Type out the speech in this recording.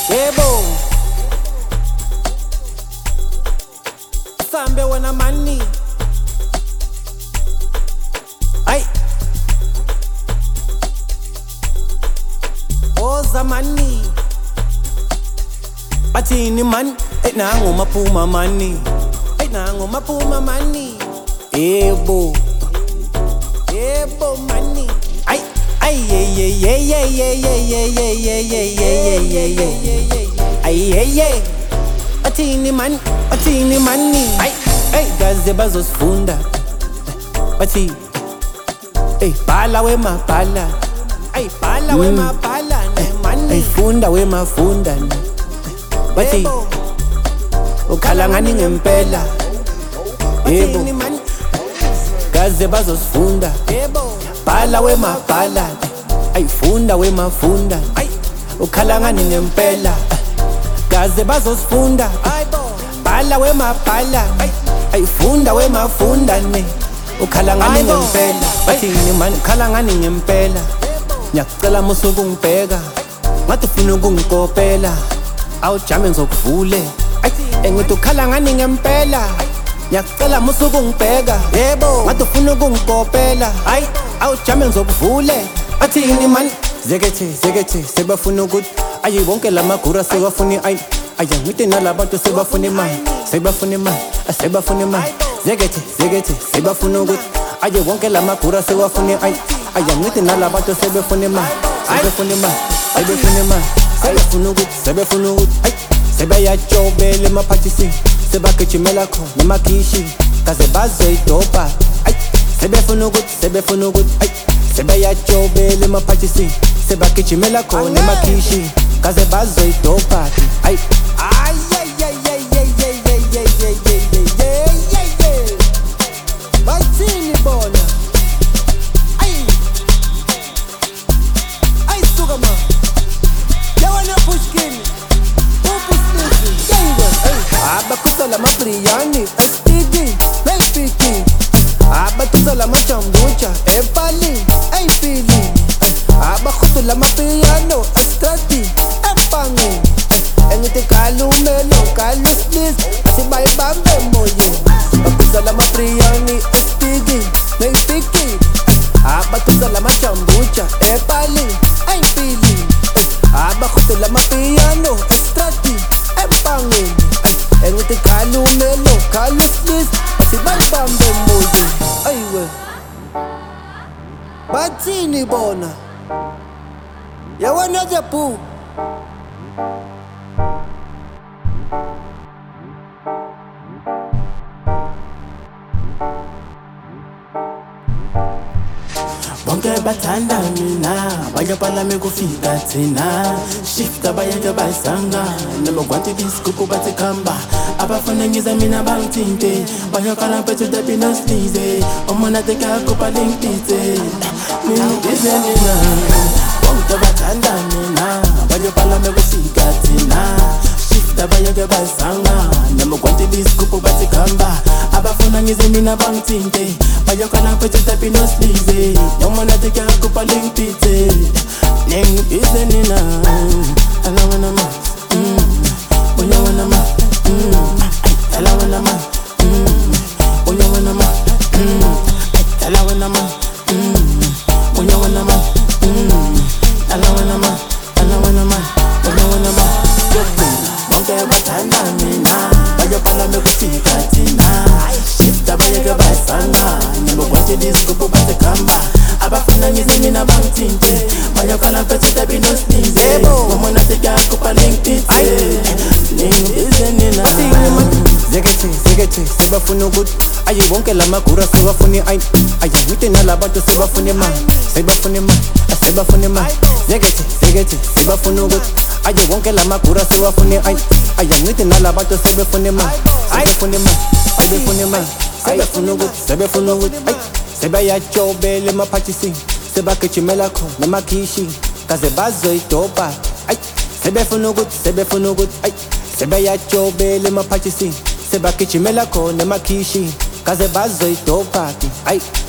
Yebo Sambe wana mani Ay Oza mani Batini man nango mapuma mani nango mapuma mani Yebo mani Ay Batini mani Ay gaze bazosifunda Bathi bhala wemabhala bhala wemabhala mani funda wemafunda Bathi ukhala ngani ngempela Yebo gaze bazosifunda bhala wemabhala funda wemafunda ukhala ngani ngempela gaze bazosifunda bhala wemabhala funda wemafunda ne ukhala ngani ngempela bathini man ukhala ngani ngempela ngiyakucela musuku ngibheka ngathi ufuna ukungikopela awujame ngizokuvule engithi ukhala ngani ngempela ngiyakucela musuku ngibheka yebo ngathi ufuna ukungikopela awujame ngizokuvule bathini man zekethe sebafuna ukuthi ayi bonke lamagura sebafuna ngithi nalabantu sebafuna imali sebafuna imali zekethe sebafuna ukuthi ayi bonke lamagura sebafuna ngithi nalabantu sebafuna imali sebefuna ukuthi sebeyajobela emaphathisini sebagijimela khona emakhishi kaze bazoyidoba sebefuna ukuthi sebeyajobela emaphathisini sebagijimela khona emakhishi kaze bazoyidoba bathini bona suka ma yawana pushkini abakusala mabriyani STD mayfiki abatusala machambucha epali ayfili abakhutula mapiano astrati empangeni engithi kalumelo kaluslis asibayibambe moyo abakusala mabriyani STD mayfiki abatusala machambucha epali ayfili abakhutula mapiano astrati empangeni engithi kalumelo kaluslis asibayibambe moyo ayiwe bathini bona yawana jabu bonke bathanda mina bayabhala mekufika thina shifta bayake bayisanga nemagwanti biskuku bathi khamba abafuna ngize mina bangithinte bayakhala mpethu debinoslize omona tekakupa linkitse nina bonke bathanda mina bayabhala mekufika thina shifta bayake bayisanga nemagwanti biskuku bathi khamba abafuna ngize mina bangithinte bayakhala mpethu debinoslize omona tekakupa linkitse nina alawana ma onyawana ma alawana ma onyawana ma alawana ma onyawana ma alawana ma onyawana ma bonke bathanda mina bayabhala mekufika thina shifta bayake bayisanga nemagwanti disco bathi khamba abafuna ngize mina bangithinte bayakhala mpethu debinoslize omona tekakupa linkitse nina zekethe sebafuna ukuthi ayi bonke lamagura sebafuna ngithi nalabantu sebafuna imali zekethe sebafuna ukuthi ayi bonke lamagura sebafuna ngithi nalabantu sebafuna imali sebefuna ukuthi sebeyajobela emaphathisini sebagijimela khona emakhishi kaze bazoyidoba sebefuna ukuthi sebeyajobela emaphathisini sebagijimela khona emakhishi kaze bazoyidoba